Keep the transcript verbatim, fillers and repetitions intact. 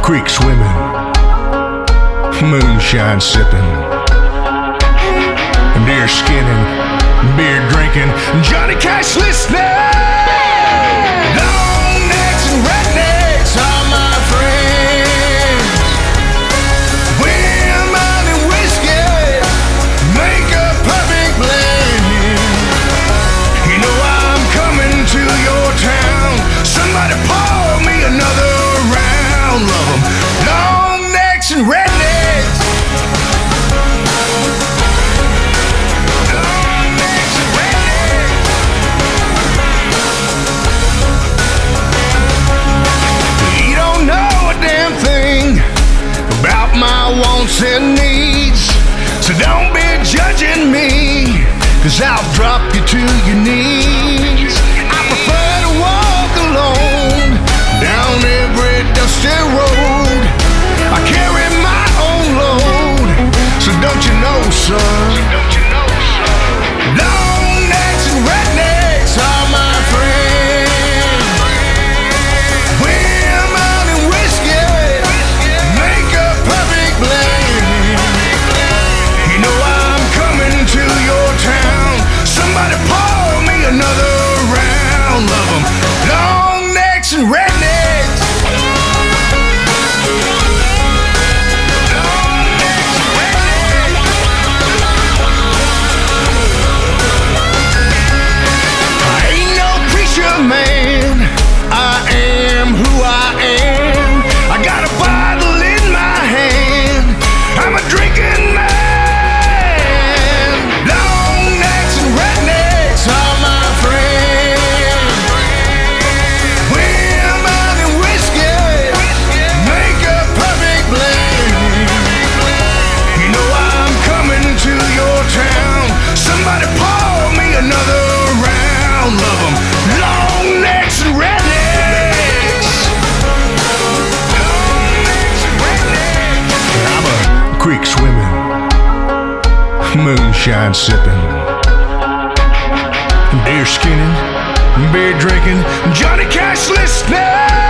creek swimming, moonshine sipping, deer skinning, beer drinking, Johnny Cash listening. Long necks and rednecks are my friends. Women and whiskey make a perfect blend. You know I'm coming to your town. Somebody pour me another round. Love 'em, long necks and rednecks. Long necks and rednecks. You don't know a damn thing about my wants and needs, so don't be judging me, 'cause I'll drop you to your knees. I prefer to walk alone down every dusty road. I carry my own load, so don't you know, son? Long necks and rednecks are my friends. Women and whiskey make a perfect blend. You know I'm coming to your town. Somebody pour me another round. Love 'em, long necks and rednecks. Long necks and rednecks. I ain't no preacher man, I am who I am. I got a bottle in my hand, I'm a drinking man. Long necks and rednecks are my friends. Women and whiskey make a perfect blend. You know I'm coming to your town. Somebody pour me another round. Love 'em, long necks and rednecks. Long necks and rednecks. I'm a creek swimming, moonshine sipping, deer skinning, beer drinking, Johnny Cash listening.